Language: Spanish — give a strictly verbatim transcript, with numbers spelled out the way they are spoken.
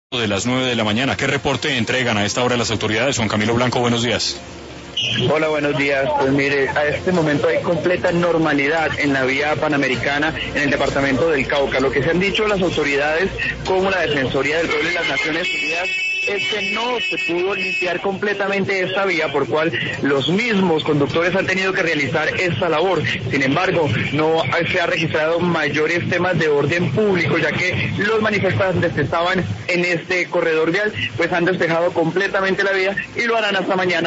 De las nueve de la mañana. ¿Qué reporte entregan a esta hora las autoridades? Juan Camilo Blanco, buenos días. Hola, buenos días. Pues mire, a este momento hay completa normalidad en la vía panamericana en el departamento del Cauca. Lo que se han dicho las autoridades como la Defensoría del Pueblo y las Naciones Unidas es que no se pudo limpiar completamente esta vía, por cual los mismos conductores han tenido que realizar esta labor. Sin embargo, no se ha registrado mayores temas de orden público, ya que los manifestantes que estaban en este corredor vial pues han despejado completamente la vía y lo harán hasta mañana.